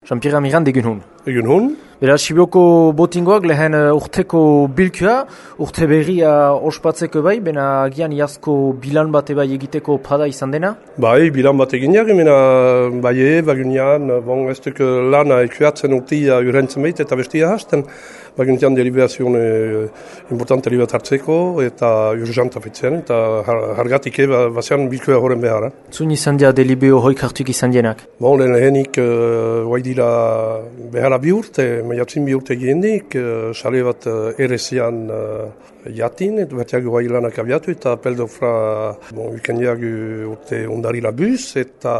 Jean-Pierre Mirand egun hun. Egun hun. Beraz, Sibioko botingoak lehen urteko bilkua, urte berria ospatzeko bai, bena agian iazko bilan bate bai egiteko pada izan dena? Bai, bilan bat eginak, bai, bagunean, ez duk lana ekuatzen urtia urentzen behit eta bestia hasten. Bagunean deliberazioen importante bat hartzeko eta urgenta fetzen, eta hargatik bazean bilkua horren behar. Zun izan dira delibeo hoik hartuk izan dienak? Lehenik, guai dira beharra bi urte, maiatzin bi urte egiendik, sale bat erezian jatin, eta batiak guai lanak abiatu, eta peldofra ukendiak urte ondari labuz,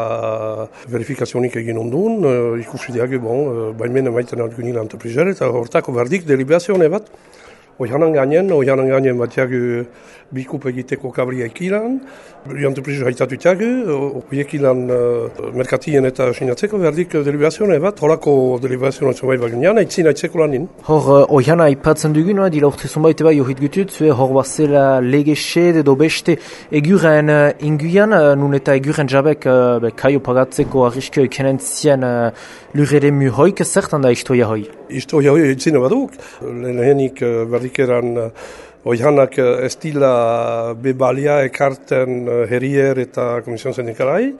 eta verifikazionik egin ondun, ikusi diak, baimena maiten algunin anteprizer, eta hortako berdik deliberazioen bat, oianan gainen batiak bikup egiteko kabria ekilan, anteprizer haitatutak, oiekilan merkatien eta sinatzeko berdik deliberazioen bat, horako deliberazioen zunbait baginean, aitzin aitzeko lanin. Hor, oiana aipatzen dugun, dila urte zunbait eba johit gutut, hor bazela legesed edo beste eguren inguian, nun eta eguren jabek kaio pagatzeko arriskio ekenen zien lurere mu hoik, zertan da istoia hoi? Istoia hoi aitzina baduk, lehenik berdikeran oianak ez dila bebalia ekarten herrier eta Komision Sindikalai,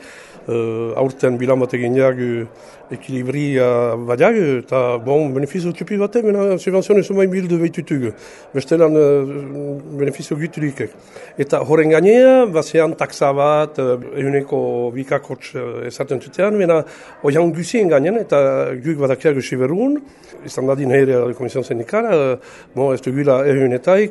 aurten bilan bat eginak ekilibria badiak, eta benefizio txupi bate, mena subvenzione zumain bildu behitutugu. Bestelan benefizio güturikek. Eta horren gainea, bazean taksa bat, eguneko bikakots ezaten zutean, mena oian guzien gainen, eta guk badakiak siberun, izan dadin herri Komision Sindikala, ez dugula egunetaik,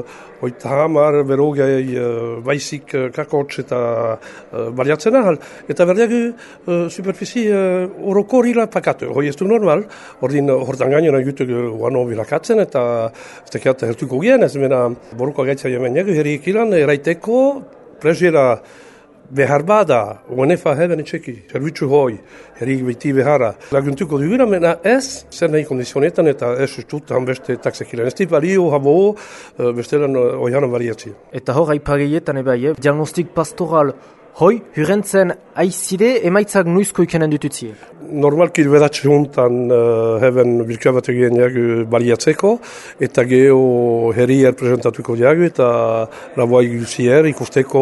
oita hamar, berogei, baizik kakots eta baliatzen ahal. Eta berdeak superfizi orokorila pakatu. Hoi ez du normal, hortan gainen agutuk guano bilakatzen eta ez tekiat hertuko gien, ez mena boruko gaitza jemenek, herri ikilan eraiteko prezera behar bada, uenefa heben etxeki, servitzu hoi, herri behiti beharra. Laguntuko duguna, mena ez, zer nahi kondizionetan eta ez ustut hanbeste taksekilan. Ez tip balio, habo, bestelan oianan bariatzi. Eta hor aipageietan ebai, diagnostik pastoral hoi, hurentzen aizide, emaitzak nuizko ikenen dututzie? Normalki bedatxe juntan heben bilkua bat eginak baliatzeko, eta geho herrier presentatuko diagu, eta laboai guzier ikusteko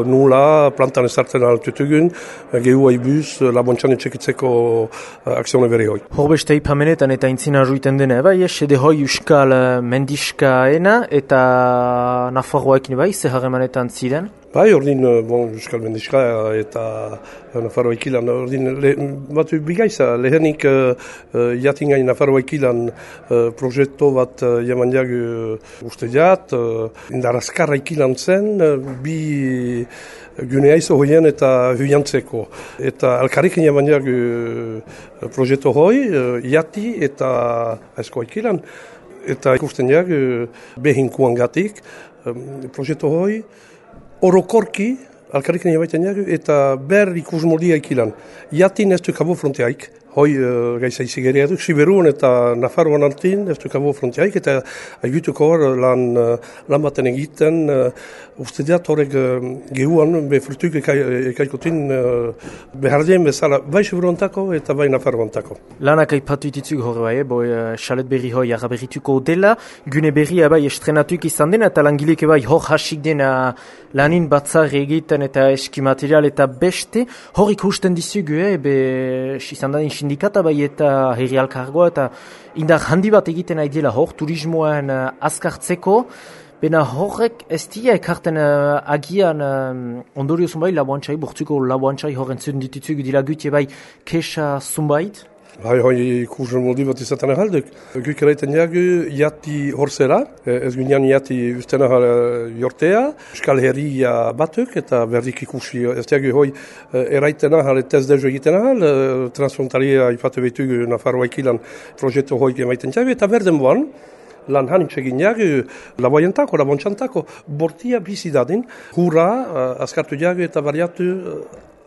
nula plantan ezartzen altutugun, geho haibuz labontxan etxekitzeko akzione berri hoi. Horbeste ipamenetan eta intzina ruiten dena, bai, ede hoi Euskal Mendiskaena eta Nafarroaekin bai, ze harremanetan ziren? Bai, ordin, Euskal Mendiska eta Nafarroa ikilan, ordin, batu bigaiza, lehenik jatingain Nafarroa ikilan proiektu bat jaman diagu uste diat, indarazkarra ikilan zen, bi gune aizo hoien eta huiantzeko. Eta alkarrikin jaman diagu proiektu hoi, jati eta aizkoa ikilan, eta ikusten diagu behinkuan gatik, proiektu hoi, orokorki, alkarriken jabaiten jagu, eta ber ikusmoldia ikilan. Jatin ez du kabo fronteaik, hoi gaiza izigeria duk, Siberun eta Nafarroan altin ez du kabo fronteaik, eta aigutuko hor lan baten egiten, uste diat horrek gehuan, frutuk ekaikotin behardien bezala, bai Siberuantako eta bai Nafarroantako. Lanak aipatu ititzuk hor bai, xalet berri hoi araberrituko dela, gune berria bai estrenatuk izan dena, eta langilek bai hor hasik dena lanin batzar egiten eta eskimaterial eta beste, hor ikusten dizugu, izan da sindikata bai eta herri alkargoa eta indar handi bat egiten nahi dela hor, turismoan azkartzeko, bena horrek ez dira ekarten agian ondorio zunbait laboantxai, bortzuko laboantxai horren zuten ditutzuk dira gutie bai kesa zunbait? Bai, ikusen moldi bat izaten ahalduk. Guk eraiten jagu jati horzera, ez ginean jati usten ahal jortea, Euskal Herria batuk eta berdik ikusi, ez jagu hoi eraiten ahal eta ez dezu egiten ahal, transfrontalia ipatu behitu Nafarroa ikilan proiektu hoi gemaiten jagu, eta berden boan, lan hanitxegin jagu, laboientako, labontxantako, bortia bizi dadin, hurra, azkartu jagu eta bariatu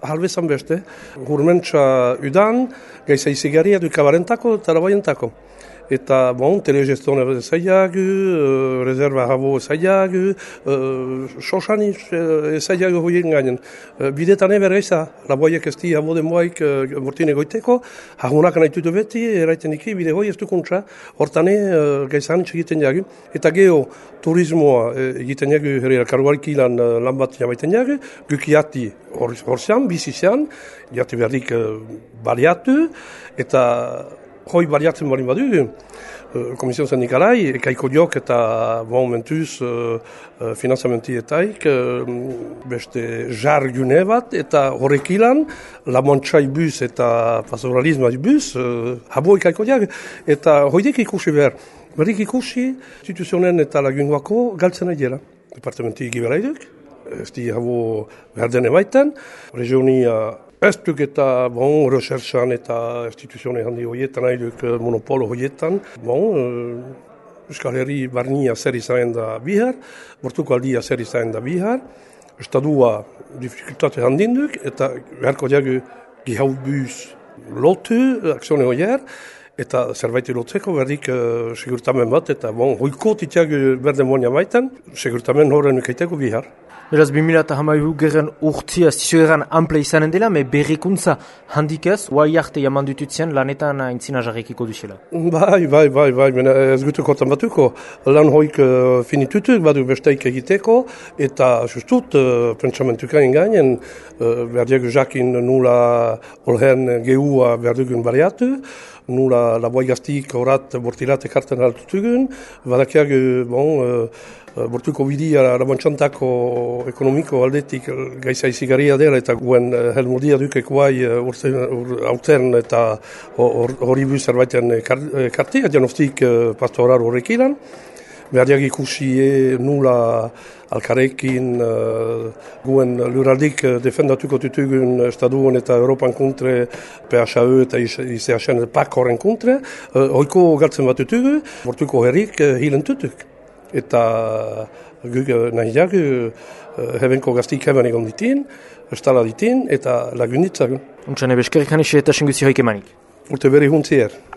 halbezan beste, hurmentsa udan, gaiza izigarria du kabarentako eta labaientako. Eta, telegestone zailagu, reserva habo zailagu, sosani zailagu hoien gainen. Bidetan eber gaiza, laboiek ez di habo denboaik mortine goiteko, hagunak nahi tutu beti, eraiten iki, bide hoi ez dukuntza, hortane gaizan egiten jagu. Eta geho turismoa egiten jagu, herri elkarguarik lan bat jamaiten jagu, gukiati horzean, bizizean, jati berdik baliatu, eta hoi bariatzen balin badugu, Komisio Sindikalai, ekaiko diok eta momentuz finanzamentietaik beste jar gune bat eta horrek ilan, lamontzai bus eta pastoralismai bus, habo ekaiko diak, eta hoidek ikusi behar. Berrik ikusi, instituzionen eta lagunguako galtzen nahi dira. Departamenti giberaiduk, ez di habo behar dene baiten, regionia ez duk eta, recherchan eta instituzione handi horietan, nahi duk monopolo horietan. Euskal Herri barnia zer izaen da bihar, bortuko aldia zer izaen da bihar, estadua dificultate handin duk, eta beharko diagu gihau buz lotu, akzione horier, eta zerbaiti lotzeko berdik segurtamen bat, eta hoiko titiagu berden monia baiten, segurtamen horren ukaiteko bihar. Beraz, 2012 geren urtia, zizueran ample izanen dela, me berrikuntza handikaz, guai arte jaman dututzean lanetan aintzina jarrekiko duzela. Bai, ez gutu kortan batuko. Lan hoik finitutuk, badu besteik egiteko, eta justut, pentsamentuka ingainen, berdiago jakin nula olhen geua berdugun bariatu, nula laboi gaztik horat bortirat ekarten altutugun, badakiago, bortuko bidia labontxantako ekonomiko aldetik gaiza izigarria dela eta guen helmodia dukek guai aurten eta hori buz zerbaiten kartia, janoztik pastorar horrek ilan. Berdiak ikusi nula alkarekin guen luraldik defendatuko tutugun Estaduan eta Europan kontre, PHE eta ICHN PAK horren kontre, hoiko galtzen bat tutugu, bortuko herrik hilen tutuk. Eta guk nahi jagu hebenko gaztik hemen egon ditin, estala ditin, eta lagunditzagun. Untsane beskerik hanixi eta xinguzi hoik emanik. Urte berri huntzier.